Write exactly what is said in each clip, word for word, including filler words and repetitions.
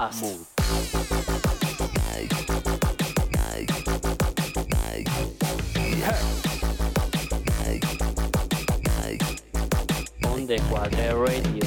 Fast. Onde Quadre Radio.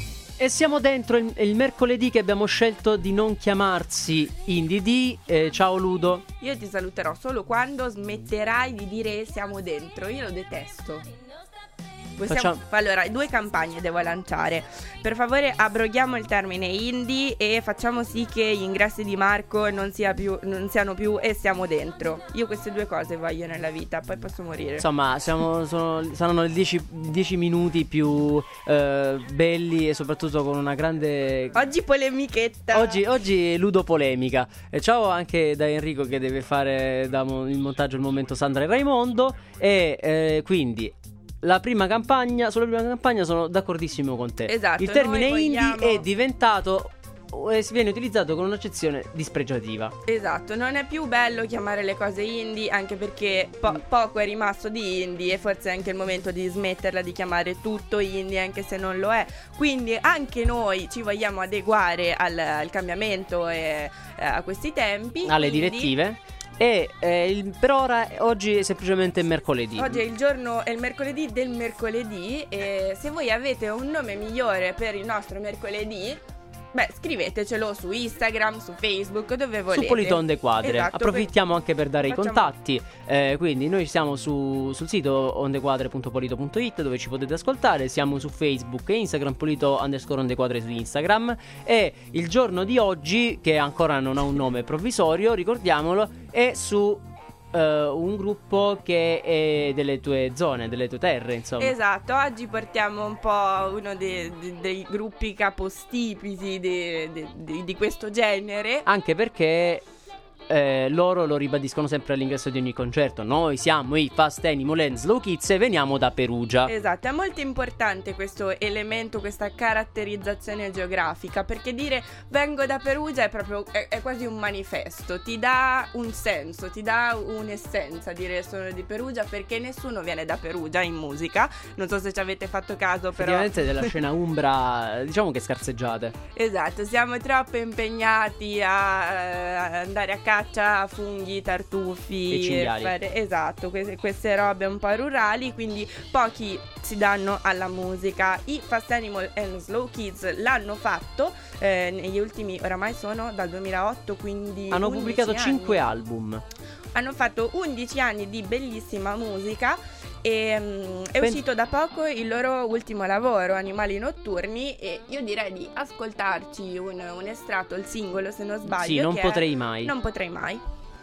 E siamo dentro il, il mercoledì che abbiamo scelto di non chiamarsi Indie D. Eh, ciao Ludo. Io ti saluterò solo quando smetterai di dire siamo dentro. Io lo detesto. Possiamo... Facciamo... Allora, due campagne devo lanciare. Per favore abroghiamo il termine indie e facciamo sì che gli ingressi di Marco non, sia più, non siano più e siamo dentro. Io queste due cose voglio nella vita, poi posso morire. Insomma, siamo, sono, saranno i dieci minuti più eh, belli e soprattutto con una grande... Oggi polemichetta. Oggi, oggi Ludo polemica. E ciao anche da Enrico che deve fare da mo- il montaggio al momento Sandra e Raimondo. E eh, quindi... La prima campagna, sulla prima campagna sono d'accordissimo con te. Esatto. Il termine vogliamo... indie è diventato e si viene utilizzato con un'accezione dispregiativa. Esatto, non è più bello chiamare le cose indie, anche perché po- poco è rimasto di indie e forse è anche il momento di smetterla di chiamare tutto indie, anche se non lo è. Quindi anche noi ci vogliamo adeguare al, al cambiamento e eh, a questi tempi, alle quindi... direttive. E eh, il, per ora oggi è semplicemente mercoledì. Oggi è il giorno, è il mercoledì del mercoledì. E se voi avete un nome migliore per il nostro mercoledì, beh, scrivetecelo su Instagram, su Facebook, dove volete. Su Polito Onde Quadre. Esatto, Approfittiamo anche per dare facciamo... i contatti. eh, Quindi noi siamo su, sul sito ondequadre punto polito punto it, dove ci potete ascoltare. Siamo su Facebook e Instagram, Polito underscore Ondequadre su Instagram. E il giorno di oggi, che ancora non ha un nome provvisorio, ricordiamolo, è su... Uh, un gruppo che è delle tue zone, delle tue terre, insomma. Esatto, oggi portiamo un po' uno dei, dei, dei gruppi capostipiti di, di, di, di questo genere. Anche perché eh, loro lo ribadiscono sempre all'ingresso di ogni concerto. Noi siamo i Fast Animal and Slow Kids e veniamo da Perugia. Esatto, è molto importante questo elemento, questa caratterizzazione geografica, perché dire vengo da Perugia è proprio è, è quasi un manifesto, ti dà un senso, ti dà un'essenza dire sono di Perugia, perché nessuno viene da Perugia in musica. Non so se ci avete fatto caso, però effettivamente della scena umbra diciamo che scarseggiate. Esatto, siamo troppo impegnati a, a andare a caccia a funghi, tartufi e cinghiali. fare, esatto, queste, queste robe un po' rurali, quindi pochi si danno alla musica. I Fast Animal and Slow Kids l'hanno fatto eh, negli ultimi, oramai sono dal duemilaotto, quindi hanno pubblicato cinque anni. album. Hanno fatto undici anni di bellissima musica. E, um, è Pen- uscito da poco il loro ultimo lavoro, Animali Notturni, e io direi di ascoltarci un, un estratto, il singolo se non sbaglio. Sì, non che potrei è mai. Non potrei mai.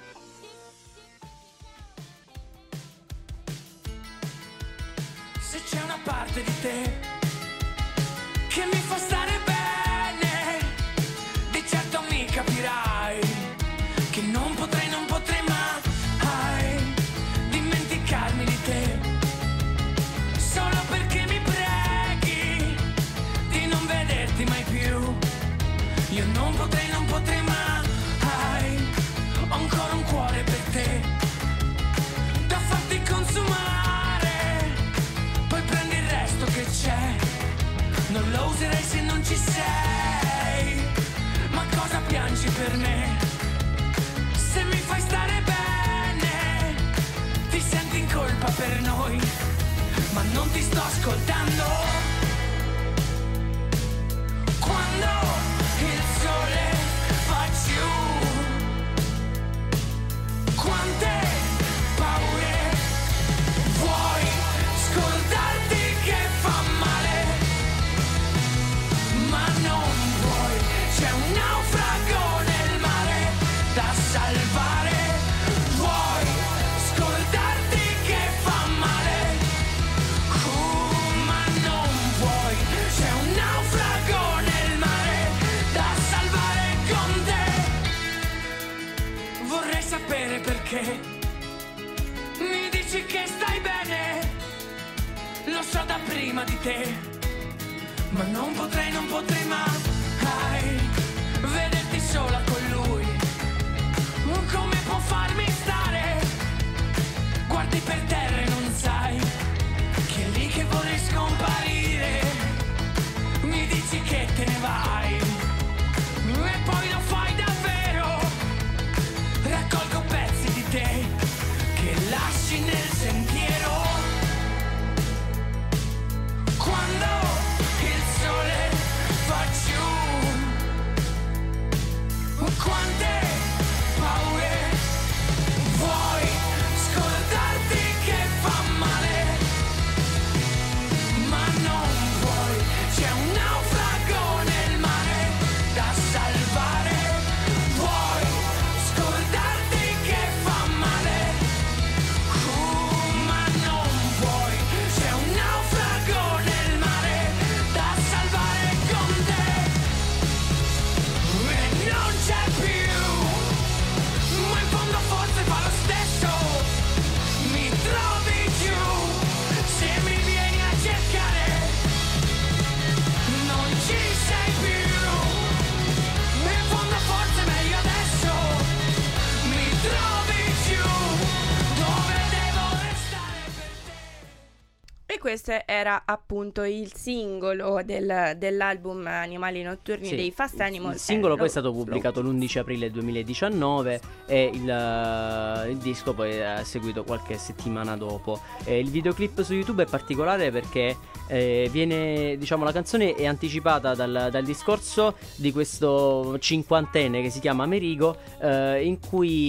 Se c'è una parte di te che mi fa stare bene, di certo mi capirai che non potrei, non potrei mai dimenticarmi di te, solo perché mi preghi di non vederti mai più. Io non potrei, non potrei mai, ho ancora un cuore per te da farti consumare, poi prendi il resto che c'è, non lo userei se non ci sei. Ma cosa piangi per me? Se mi fai stare bene, ti senti in colpa per noi, ma non ti sto ascoltando. Quando il sole fa giù, quante paure vuoi scordarti che fa male, ma non puoi, c'è un naufrago nel mare da salvare. Vuoi scordarti che fa male, uh, ma non puoi, c'è un naufrago nel mare da salvare con te. Vorrei sapere perché mi dici che stai bene, lo so da prima di te, ma non potrei, non potrei mai vederti sola con lui. Come può farmi stare? Guardi per terra e non sai che è lì che vorrei scomparire. Mi dici che te ne vai e poi questo era appunto il singolo del, dell'album Animali Notturni Sì, dei Fast Animal. il singolo eh, poi è lo- stato pubblicato l'undici aprile duemiladiciannove e il, eh, il disco poi è seguito qualche settimana dopo. Eh, il videoclip su YouTube è particolare perché eh, viene, diciamo, la canzone è anticipata dal, dal discorso di questo cinquantenne che si chiama Amerigo, eh, in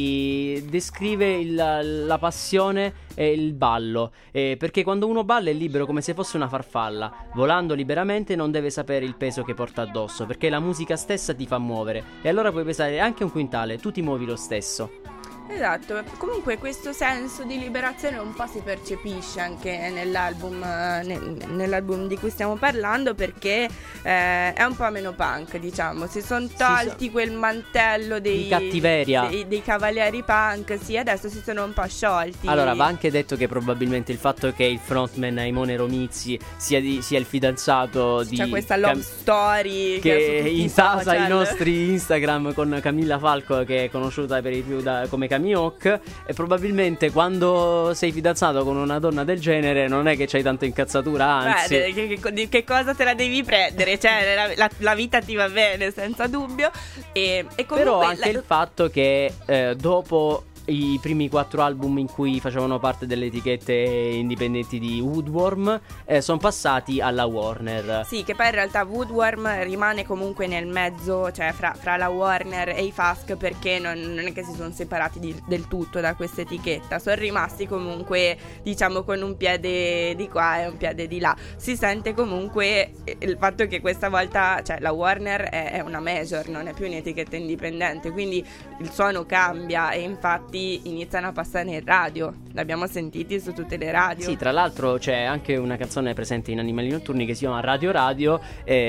cui descrive il- la passione e il ballo, eh, perché quando uno balla è libero come se fosse una farfalla, volando liberamente non deve sapere il peso che porta addosso, perché la musica stessa ti fa muovere e allora puoi pesare anche un quintale, tu ti muovi lo stesso. Esatto, comunque questo senso di liberazione un po' si percepisce anche nell'album, eh, ne- nell'album di cui stiamo parlando, perché eh, è un po' meno punk, diciamo, si sono tolti quel mantello dei, Di cattiveria. dei, dei cavalieri punk, sì, adesso si sono un po' sciolti. Allora, va anche detto che probabilmente il fatto che il frontman Aimone Romizzi sia, di- sia il fidanzato di C'è questa love Cam- story che, che su tutti i intasa i social. nostri Instagram con Camilla Falco, che è conosciuta per di più da, come Camille Hawk, e probabilmente quando sei fidanzato con una donna del genere non è che c'hai tanta incazzatura, anzi. Beh, che, che- di che cosa te la devi prendere? Cioè, la, la- la vita ti va bene, senza dubbio. E, e comunque Però anche la- il fatto che eh, dopo i primi quattro album in cui facevano parte delle etichette indipendenti di Woodworm, eh, sono passati alla Warner. Sì, che poi in realtà Woodworm rimane comunque nel mezzo, cioè fra, fra la Warner e i Fask, perché non, non è che si sono separati di- del tutto da questa etichetta, sono rimasti comunque, diciamo, con un piede di qua e un piede di là. Si sente comunque il fatto che questa volta, cioè, la Warner è, è una major, non è più un'etichetta indipendente, quindi il suono cambia e infatti iniziano a passare in radio. L'abbiamo sentiti su tutte le radio. Sì, tra l'altro c'è anche una canzone presente in Animali Notturni che si chiama Radio Radio,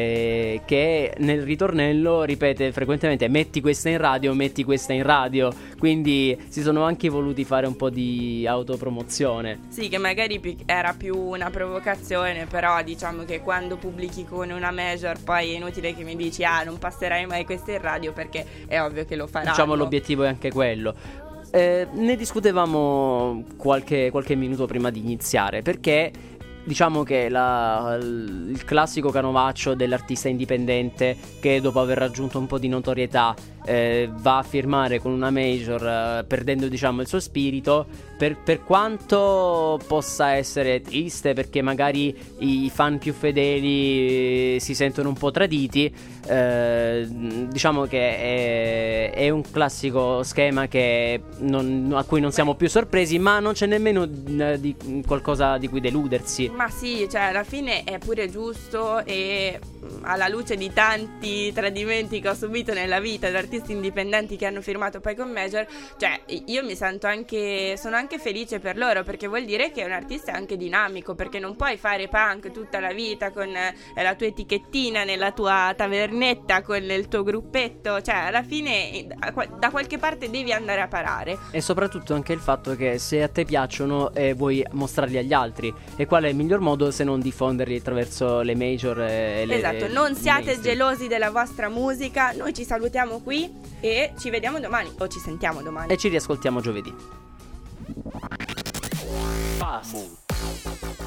eh, che nel ritornello ripete frequentemente metti questa in radio, metti questa in radio, quindi si sono anche voluti fare un po' di autopromozione. Sì, che magari pi- era più una provocazione, però diciamo che quando pubblichi con una major poi è inutile che mi dici ah, non passerai mai questa in radio, perché è ovvio che lo faranno. Diciamo l'obiettivo è anche quello. Eh, ne discutevamo qualche, qualche minuto prima di iniziare, perché diciamo che la- il classico canovaccio dell'artista indipendente che dopo aver raggiunto un po' di notorietà eh, va a firmare con una major, eh, perdendo, diciamo, il suo spirito, per, per quanto possa essere triste, perché magari i fan più fedeli eh, si sentono un po' traditi, eh, diciamo che è, è un classico schema che non- a cui non siamo più sorpresi, ma non c'è nemmeno eh, di, qualcosa di cui deludersi. Ma sì, cioè alla fine è pure giusto, e mh, alla luce di tanti tradimenti che ho subito nella vita da artisti indipendenti che hanno firmato poi con major, cioè io mi sento anche, sono anche felice per loro, perché vuol dire che un artista è anche dinamico, perché non puoi fare punk tutta la vita con eh, la tua etichettina nella tua tavernetta con il tuo gruppetto, cioè alla fine eh, da qual- da qualche parte devi andare a parare. E soprattutto anche il fatto che se a te piacciono e vuoi mostrarli agli altri, e qual è il miglior modo se non diffonderli attraverso le major e le Esatto, non il siate mainstream. gelosi della vostra musica. Noi ci salutiamo qui e ci vediamo domani, o ci sentiamo domani. E ci riascoltiamo giovedì. Fast.